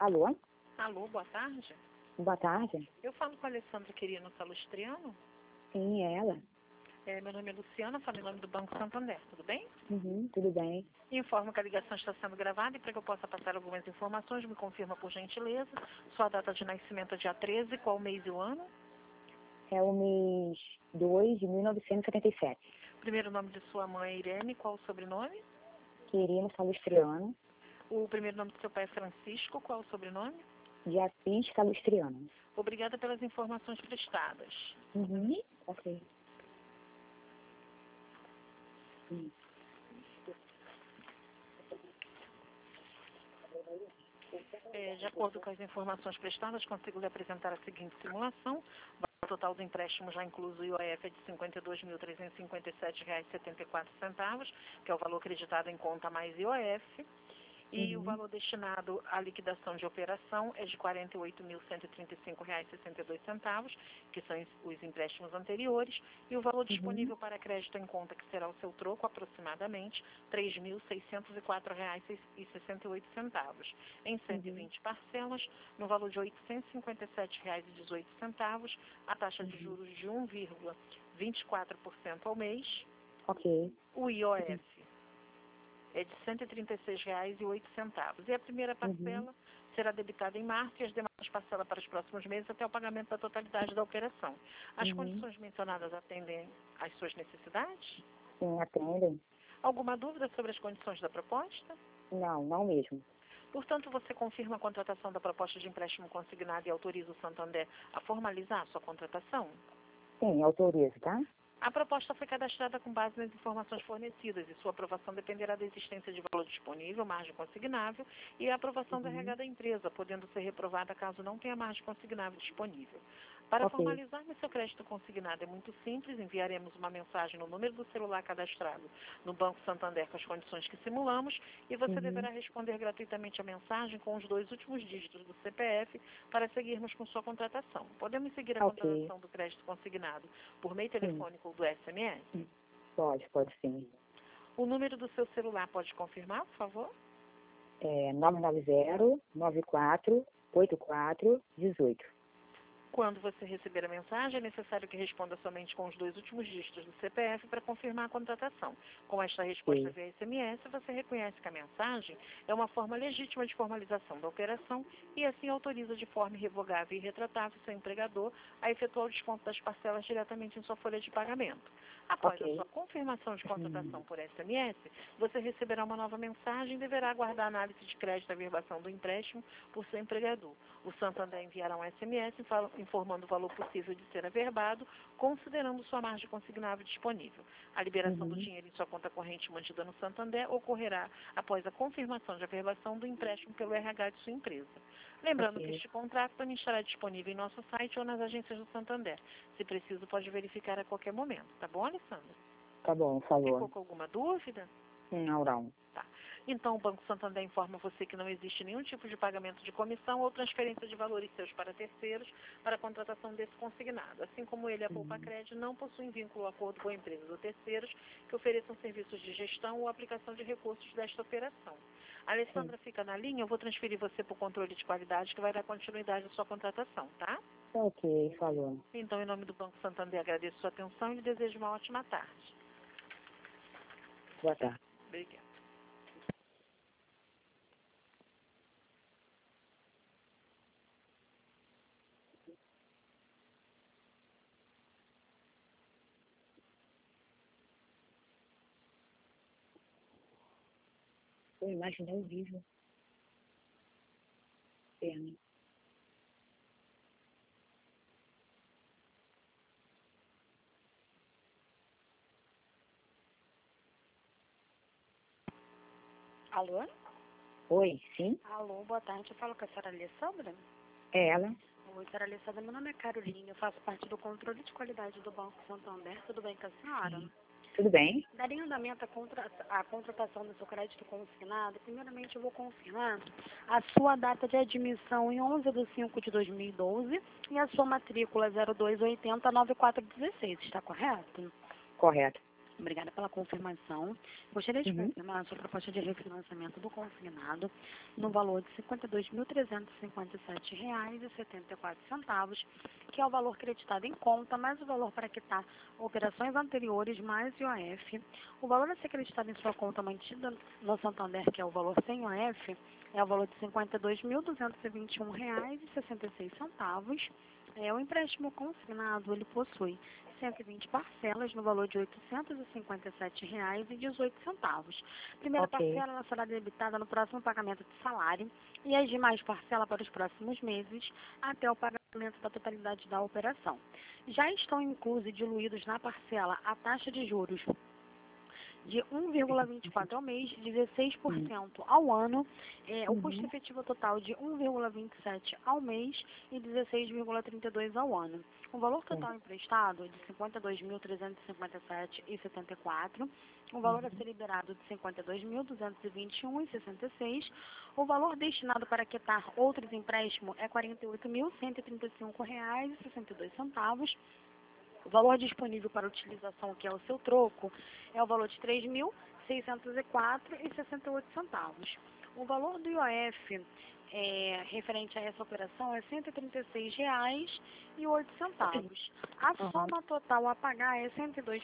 Alô? Alô, boa tarde. Boa tarde. Eu falo com a Alessandra Quirino Salustriano. Sim, é ela. Meu nome é Luciana, falo em nome do Banco Santander, tudo bem? Tudo bem. Informo que a ligação está sendo gravada e para que eu possa passar algumas informações, me confirma por gentileza. Sua data de nascimento é dia 13, qual mês e o ano? É o mês 2 de 1977. Primeiro nome de sua mãe é Irene, qual o sobrenome? Quirino Salustriano, O primeiro nome do seu pai é Francisco, qual o sobrenome? de Assis Salustriano. Obrigada pelas informações prestadas. Ok. De acordo com as informações prestadas, consigo lhe apresentar a seguinte simulação. O valor total do empréstimo já incluso o IOF é de R$ 52.357,74, que é o valor acreditado em conta mais IOF. E o valor destinado à liquidação de operação é de R$ 48.135,62, que são os empréstimos anteriores, e o valor disponível para crédito em conta, que será o seu troco, aproximadamente R$ 3.604,68, em 120 parcelas, no valor de R$ 857,18, a taxa de juros de 1,24% ao mês. Ok. O IOF é de R$ 136,08. E a primeira parcela será debitada em março e as demais parcelas para os próximos meses até o pagamento da totalidade da operação. As condições mencionadas atendem às suas necessidades? Sim, atendem? Alguma dúvida sobre as condições da proposta? Não mesmo. Portanto, você confirma a contratação da proposta de empréstimo consignado e autoriza o Santander a formalizar a sua contratação? Sim, autorizo, tá? A proposta foi cadastrada com base nas informações fornecidas e sua aprovação dependerá da existência de valor disponível, margem consignável e a aprovação do RH da empresa, podendo ser reprovada caso não tenha margem consignável disponível. Para formalizarmos seu crédito consignado é muito simples, enviaremos uma mensagem no número do celular cadastrado no Banco Santander com as condições que simulamos e você deverá responder gratuitamente a mensagem com os 2 últimos dígitos do CPF para seguirmos com sua contratação. Podemos seguir a contratação do crédito consignado por meio telefônico ou do SMS? Pode sim. O número do seu celular pode confirmar, por favor? É 990-94-84-18. Quando você receber a mensagem, é necessário que responda somente com os 2 últimos dígitos do CPF para confirmar a contratação. Com esta resposta via SMS, você reconhece que a mensagem é uma forma legítima de formalização da operação e assim autoriza de forma irrevogável e irretratável seu empregador a efetuar o desconto das parcelas diretamente em sua folha de pagamento. Após a sua confirmação de contratação por SMS, você receberá uma nova mensagem e deverá aguardar a análise de crédito e averbação do empréstimo por seu empregador. O Santander enviará um SMS informando o valor possível de ser averbado, considerando sua margem consignável disponível. A liberação do dinheiro em sua conta corrente mantida no Santander ocorrerá após a confirmação de averbação do empréstimo pelo RH de sua empresa. Lembrando que este contrato também estará disponível em nosso site ou nas agências do Santander. Se preciso, pode verificar a qualquer momento. Tá bom, Alessandra? Tá bom, falou. Ficou com alguma dúvida? Não. Tá. Então, o Banco Santander informa você que não existe nenhum tipo de pagamento de comissão ou transferência de valores seus para terceiros para a contratação desse consignado. Assim como ele, a Poupa Crédito, não possuem vínculo ou acordo com empresas ou terceiros que ofereçam serviços de gestão ou aplicação de recursos desta operação. A Alessandra fica na linha, eu vou transferir você para o controle de qualidade que vai dar continuidade à sua contratação, tá? Ok, falou. Então, em nome do Banco Santander, agradeço sua atenção e lhe desejo uma ótima tarde. Boa tarde. Obrigada. Pô, imagem ao vivo. Pena. Alô? Oi, sim? Alô, boa tarde. Eu falo com a senhora Alessandra? É ela? Oi, senhora Alessandra. Meu nome é Carolina. Eu faço parte do controle de qualidade do Banco Santander. Tudo bem com a senhora? Tudo bem? Daria andamento à contratação do seu crédito consignado. Primeiramente, eu vou confirmar a sua data de admissão em 11/5/2012 e a sua matrícula 0280-9416. Está correto? Correto. Obrigada pela confirmação. Gostaria de confirmar a sua proposta de refinanciamento do consignado no valor de R$ 52.357,74, que é o valor creditado em conta, mais o valor para quitar operações anteriores, mais IOF. O valor a ser creditado em sua conta mantida no Santander, que é o valor sem IOF, é o valor de R$ 52.221,66. O empréstimo consignado, ele possui 120 parcelas no valor de R$ 857,18. Primeira parcela ela será debitada no próximo pagamento de salário e as demais parcelas para os próximos meses até o pagamento da totalidade da operação. Já estão inclusos e diluídos na parcela a taxa de juros de 1,24 ao mês, 16% ao ano, o custo efetivo total de 1,27 ao mês e 16,32 ao ano. O valor total emprestado é de R$ 52.357,74, o valor a ser liberado de R$ 52.221,66, o valor destinado para quitar outros empréstimos é R$ 48.135,62. O valor disponível para utilização, que é o seu troco, é o valor de R$ 3.604,68. O valor do IOF referente a essa operação é R$ 136,08. A soma total a pagar é R$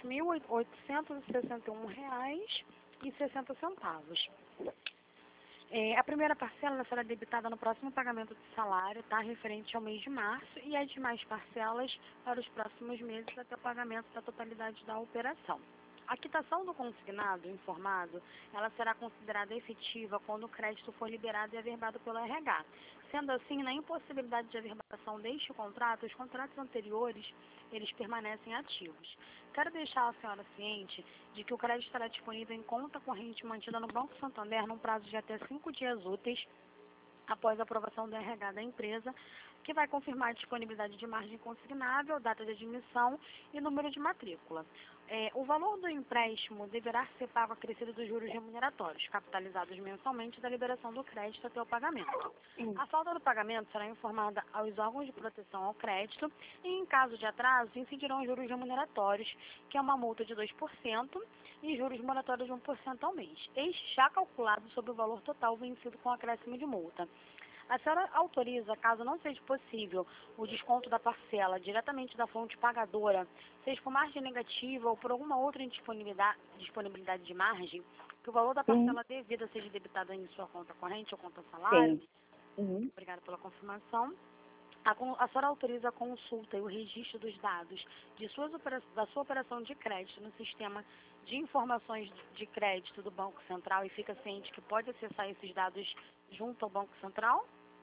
102.861,60. A primeira parcela será debitada no próximo pagamento de salário, tá? Referente ao mês de março, e as demais parcelas para os próximos meses até o pagamento da totalidade da operação. A quitação do consignado informado, ela será considerada efetiva quando o crédito for liberado e averbado pelo RH. Sendo assim, na impossibilidade de averbação deste contrato, os contratos anteriores, eles permanecem ativos. Quero deixar a senhora ciente de que o crédito estará disponível em conta corrente mantida no Banco Santander num prazo de até 5 dias úteis após a aprovação do RH da empresa, que vai confirmar a disponibilidade de margem consignável, data de admissão e número de matrícula. O valor do empréstimo deverá ser pago acrescido dos juros remuneratórios, capitalizados mensalmente da liberação do crédito até o pagamento. A falta do pagamento será informada aos órgãos de proteção ao crédito e, em caso de atraso, incidirão os juros remuneratórios, que é uma multa de 2%, e juros moratórios de 1% ao mês, este já calculado sobre o valor total vencido com acréscimo de multa. A senhora autoriza, caso não seja possível, o desconto da parcela diretamente da fonte pagadora, seja por margem negativa ou por alguma outra disponibilidade de margem, que o valor da parcela devida seja debitado em sua conta corrente ou conta salário? Obrigada pela confirmação. A senhora autoriza a consulta e o registro dos dados da sua operação de crédito no sistema de informações de crédito do Banco Central e fica ciente que pode acessar esses dados junto ao Banco Central?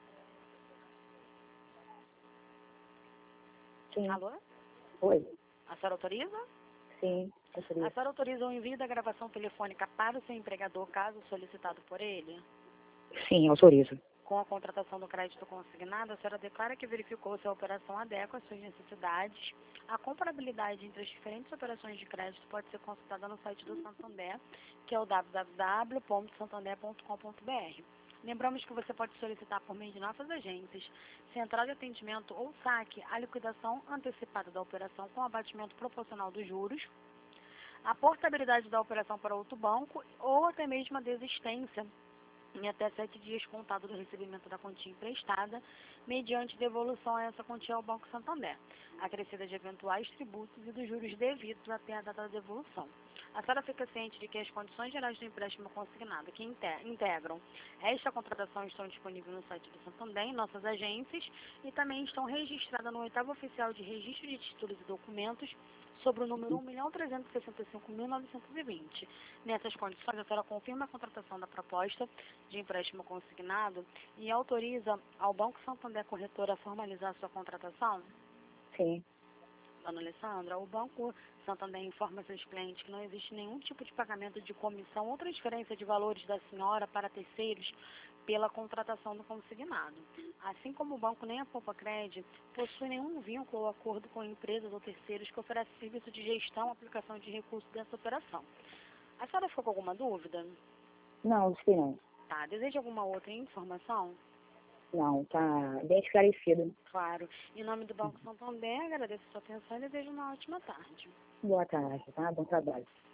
Sim. Alô? Oi. A senhora autoriza? Sim, autorizo. A senhora autoriza o envio da gravação telefônica para o seu empregador, caso solicitado por ele? Sim, autorizo. Com a contratação do crédito consignado, a senhora declara que verificou se a operação adequa às suas necessidades. A comparabilidade entre as diferentes operações de crédito pode ser consultada no site do Santander, que é o www.santander.com.br. Lembramos que você pode solicitar por meio de nossas agências, central de atendimento ou saque, a liquidação antecipada da operação com abatimento proporcional dos juros, a portabilidade da operação para outro banco ou até mesmo a desistência em até 7 dias contado do recebimento da quantia emprestada, mediante devolução a essa quantia ao Banco Santander, acrescida de eventuais tributos e dos juros devidos até a data da devolução. A senhora fica ciente de que as condições gerais do empréstimo consignado que integram esta contratação estão disponíveis no site do Santander, em nossas agências, e também estão registradas no 8º Oficial de Registro de Títulos e Documentos, sobre o número 1.365.920. Nessas condições, a senhora confirma a contratação da proposta de empréstimo consignado e autoriza ao Banco Santander Corretora a formalizar a sua contratação? Sim. Dona Alessandra, o Banco Santander informa seus clientes que não existe nenhum tipo de pagamento de comissão ou transferência de valores da senhora para terceiros pela contratação do consignado. Assim como o banco nem a Poupa Cred possui nenhum vínculo ou acordo com empresas ou terceiros que oferecem serviço de gestão ou aplicação de recursos dessa operação. A senhora ficou com alguma dúvida? Não, acho que não. Tá. Deseja alguma outra informação? Não, tá bem esclarecido. Claro. Em nome do Banco Santander, agradeço a sua atenção e desejo uma ótima tarde. Boa tarde, tá? Bom trabalho.